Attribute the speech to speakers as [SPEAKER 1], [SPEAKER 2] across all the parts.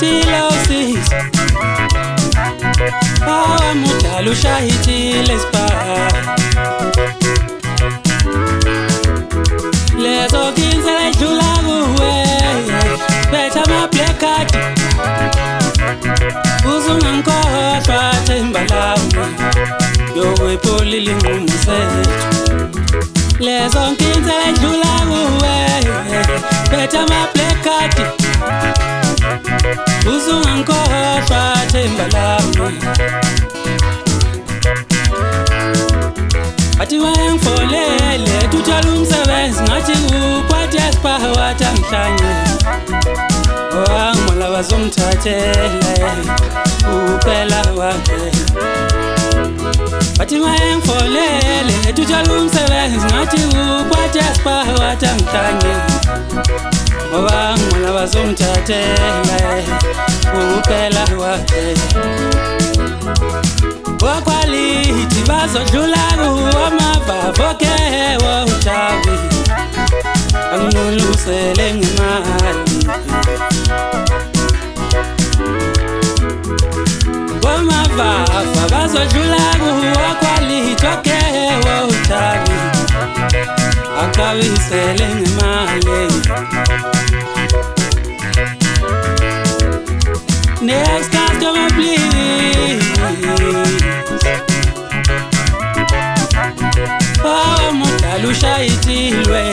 [SPEAKER 1] tilosis awamudala ushayithile spa lezo kinsela edlula kuwe betha ama-black card uzungangikhohlwa themba lami yokuyipholile inqumo zethu lezo nkinsela edlula kuwe betha ama-black card uzungangikhohlwa themba lami athi wayengifolele tuthala umsebenzi ngathi uphathi yasipaha wathi angihlanye wangimola bazomthathela uphela wakhe athi wayengifolele tuthala umsebenzi ngathi uphathi yasipaha wathi angihlanye wangimola bazomthathela uphela wakhe wakwalithi bazodlula kuwo amavava kewo ujabi anginulusele ngemali wamavava bazodlula kuwo wakwalithi kewo ujabi akabisele ngemali next customer please awamudala ushayitilwe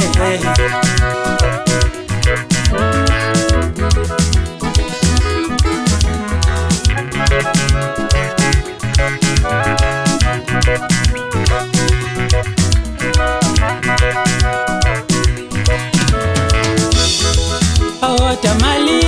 [SPEAKER 1] awota mali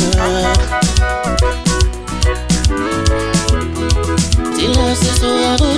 [SPEAKER 2] Tila sisu